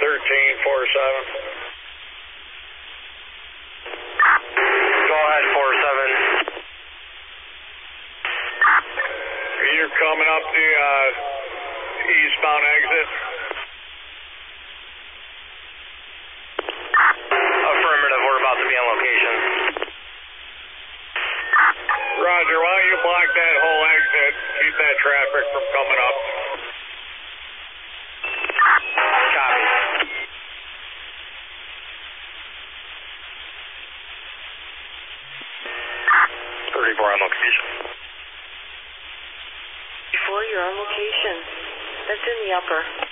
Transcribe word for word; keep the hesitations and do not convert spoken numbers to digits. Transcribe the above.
thirteen four seven. Go ahead, four seven. You're coming up the uh, eastbound exit. Affirmative, we're about to be on location. Roger, why don't you block that whole exit, keep that traffic from coming up. Copy. thirty-four on location. Before you're on location, that's in the upper.